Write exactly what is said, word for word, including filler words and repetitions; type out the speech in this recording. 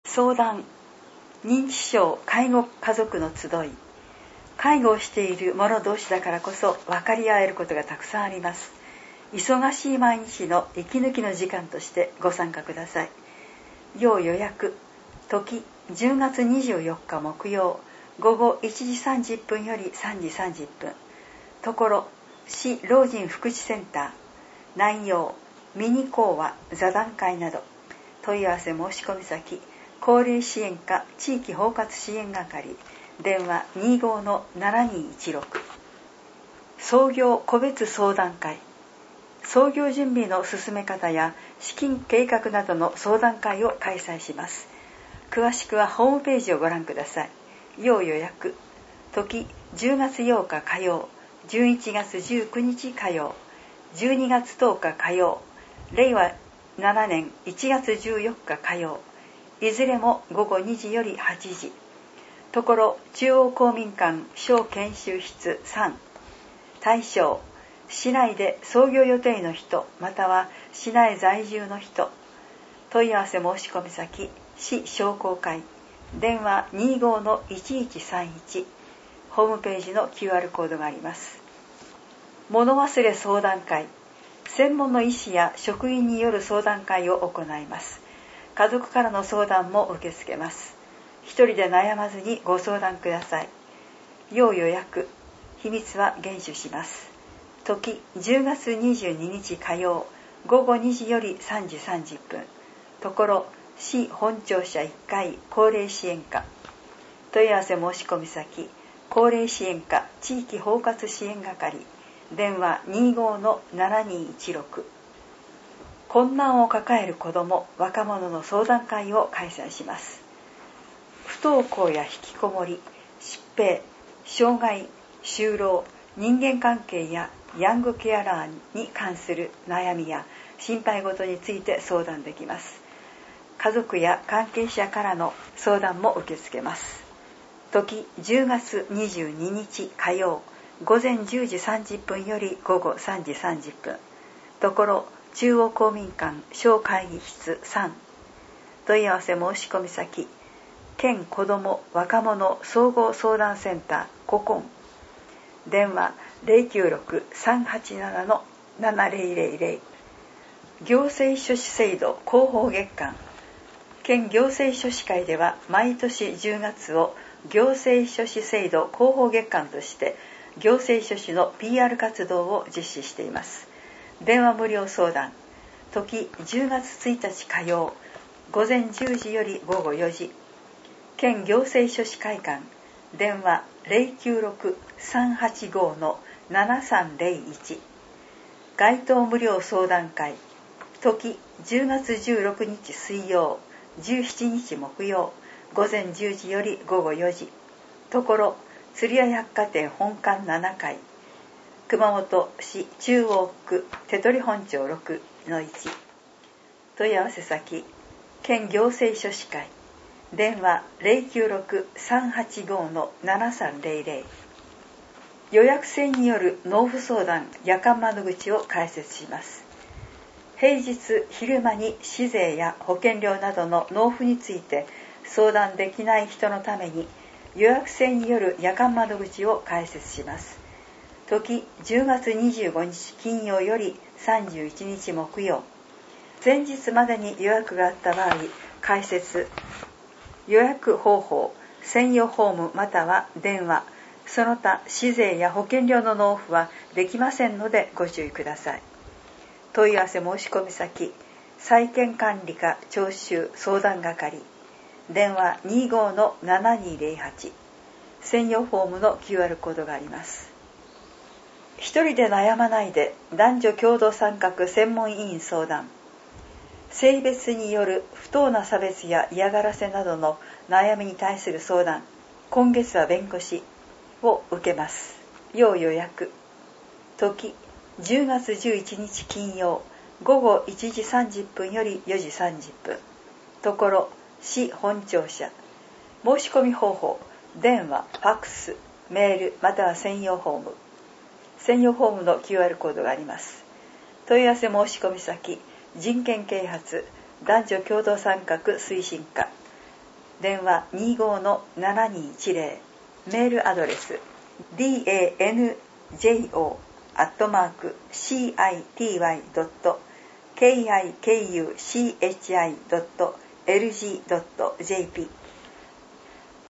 相談、認知症介護家族の集い。介護をしている者同士だからこそ分かり合えることがたくさんあります。忙しい毎日の息抜きの時間としてご参加ください。要予約。時じゅうがつにじゅうよっか木曜午後いちじさんじゅっぷんよりさんじさんじゅっぷん。ところ市老人福祉センター。内容ミニ講話、座談会など。問い合わせ申し込み先高齢支援課地域包括支援係。電話 にじゅうごのななにいちろく。創業個別相談会。創業準備の進め方や資金計画などの相談会を開催します。詳しくはホームページをご覧ください。要予約。時じゅうがつようか火曜、じゅういちがつじゅうくにち火曜、じゅうにがつとおか火曜、れいわななねんいちがつじゅうよっか火曜、いずれもごごにじよりはちじ。ところ中央公民館小研修室さん。対象市内で創業予定の人または市内在住の人。問い合わせ申し込み先市商工会。電話 にじゅうごのいちいちさんいち。ホームページの キューアール コードがあります。物忘れ相談会。専門の医師や職員による相談会を行います。家族からの相談も受け付けます。一人で悩まずにご相談ください。要予約。秘密は厳守します。時じゅうがつにじゅうににち火曜ごごにじよりさんじさんじゅっぷん。ところ市本庁舎いっかい高齢支援課。問い合わせ申し込み先高齢支援課地域包括支援係。電話 にじゅうごのななにいちろく。困難を抱える子ども若者の相談会を開催します。不登校や引きこもり、疾病、障害、就労、人間関係やヤングケアラーに関する悩みや心配事について相談できます。家族や関係者からの相談も受け付けます。時じゅうがつにじゅうににち火曜午前じゅうじさんじゅっぷんよりごごさんじさんじゅっぷん。ところ中央公民館小会議室さん。問い合わせ申し込み先県子ども若者総合相談センターココン。電話 ゼロきゅうろく さんはちなな のななぜろぜろぜろ。行政書士制度広報月間。県行政書士会では毎年じゅうがつを行政書士制度広報月間として行政書士の ピーアール 活動を実施しています。電話無料相談。時じゅうがつついたち火曜午前じゅうじよりごごよじ。県行政書士会館。電話 ゼロきゅうろく さんはちごのななさんぜろいち。街頭無料相談会。時じゅうがつじゅうろくにち水曜じゅうしちにち木曜午前じゅうじよりごごよじ。ところ鶴屋百貨店本館ななかい。熊本市中央区手取本町ろくのいち。問い合わせ先県行政書士会。電話 ゼロきゅうろく さんはちごのななさんぜろぜろ。予約制による納付相談夜間窓口を開設します。平日昼間に市税や保険料などの納付について相談できない人のために予約制による夜間窓口を開設します。時じゅうがつにじゅうごにち金曜よりさんじゅういちにち木曜。前日までに予約があった場合、開設予約方法専用ホームまたは電話、その他市税や保険料の納付はできませんのでご注意ください。問い合わせ申し込み先債権管理課徴収相談係。電話 にじゅうごのななにぜろはち。専用フォームの キューアール コードがあります。一人で悩まないで男女共同参画専門委員相談。性別による不当な差別や嫌がらせなどの悩みに対する相談。今月は弁護士を受けます。要予約。時じゅうがつじゅういちにち金曜ごごいちじさんじゅっぷんよりよじさんじゅっぷん。ところ市本庁舎。申し込み方法電話、ファックス、メールまたは専用フォーム。専用フォームの キューアール コードがあります。問い合わせ申し込み先人権啓発男女共同参画推進課。 電話 にじゅうごのななにいちゼロ、メールアドレス ディーエーエヌジェイオー アットマーク シーアイティーワイ ドット ケーアイケーユーシーエイチアイ ドット エルジー ドット ジェーピー